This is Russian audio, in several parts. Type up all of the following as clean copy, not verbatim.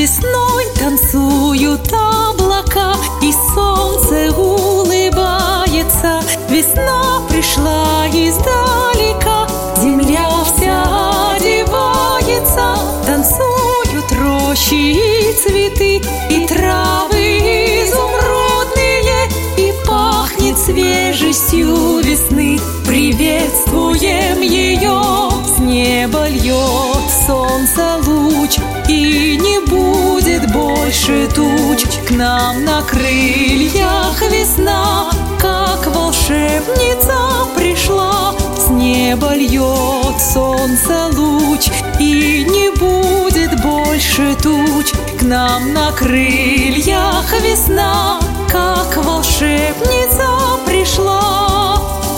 Весной танцуют облака, и солнце улыбается. Весна пришла издалека, земля вся одевается. Танцуют рощи и цветы, и травы изумрудные, и пахнет свежестью весны. Приветствуем ее, с неба льет солнце луч, и не будет больше туч. К нам на крыльях весна, как волшебница пришла. С неба льет солнце луч, и не будет больше туч. К нам на крыльях весна, как волшебница пришла.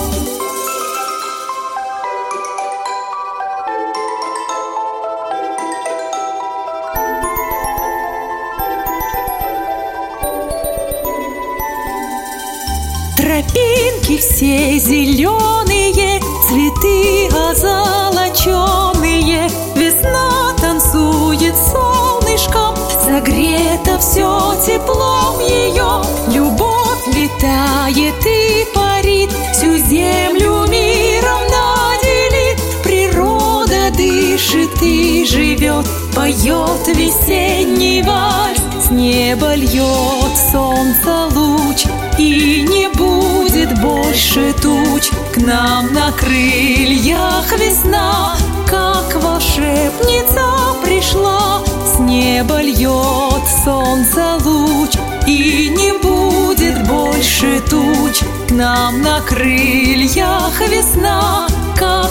Тропинки все зеленые, цветы озолоченные. Весна танцует солнышком, согрето все теплом ее. Любовь летает и парит, всю землю миром наделит. Природа дышит и живет, поет весенний вальс. С неба льет солнце луч, и не будет больше туч. К нам на крыльях весна, как волшебница пришла. С неба льет солнце луч, и не будет больше туч. К нам на крыльях весна, как